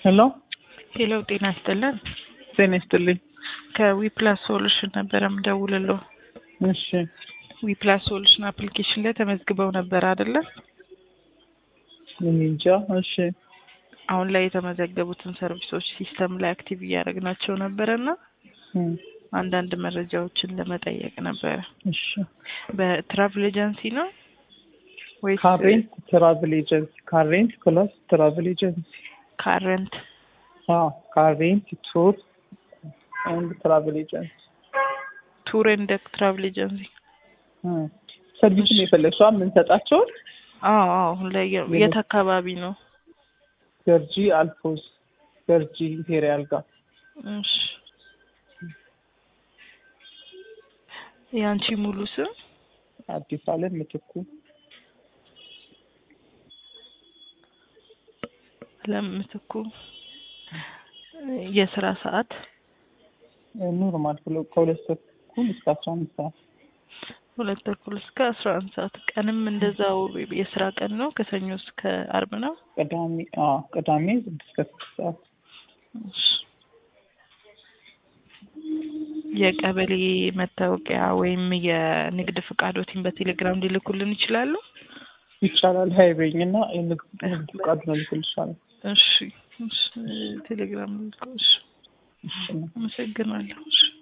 ሄሎ ሄሎ ጤና ይስጥልን። ጤና ይስጥልኝ። ከዊፕላስ ሶሉሽን ነበር የምደውልልዎ። እሺ ዊፕላስ ሶሉሽን አፕሊኬሽን ላይ ተመዝግበው ነበር አይደለ? እንጃ። እሺ አሁን ላይ የተመዘገቡትን ሰርቪሶች ሲስተም ላይ አክቲቭ እያደረግናቸው ነበርና አንዳንድ መረጃዎችን ለመጠየቅ ነበር። እሺ በትራቭል ኤጀንሲ ነው ወይስ ካሬንት ትራቭል ኤጀንሲ? ካሬንት ፕላስ ትራቭል ኤጀንሲ። ካረንት? ካሬንት ቱር ኤንድ ትራቭል ኤጀንሲ። ቱር ኤንድ ትራቭል ኤጀንሲ። ሰርቪስን የፈለግሽው የምንሰጣቸው? አሁን ላይ የት አካባቢ ነው? ገርጂ አልፎዝ፣ ገርጂ ኢምፔሪያል ጋር። እሺ ያንቺ ሙሉ ስም? አዲስ አለም ምትኩ። ለምትኩ። የስራ ሰዓት? ኖርማል ከሁለት ተኩል እስከ 11 ሰዓት። 2 ተኩል እስከ 11 ሰዓት። ቀንም እንደዛው የስራ ቀን ነው? ከሰኞ እስከ አርብ ነው? ቅዳሜ 6 እስከ 6 ሰዓት። የቀበሌ መታወቂያ ወይም የንግድ ፍቃዶትን በቴሌግራም ሊልኩልን ይችላሉ? ይቻላል። ሃይቤኝና የንግድ ፍቃድ ነው ልኩልሻለሁ። እሺ ቴሌግራም ልልኩ። እሺ አመሰግናለሁ።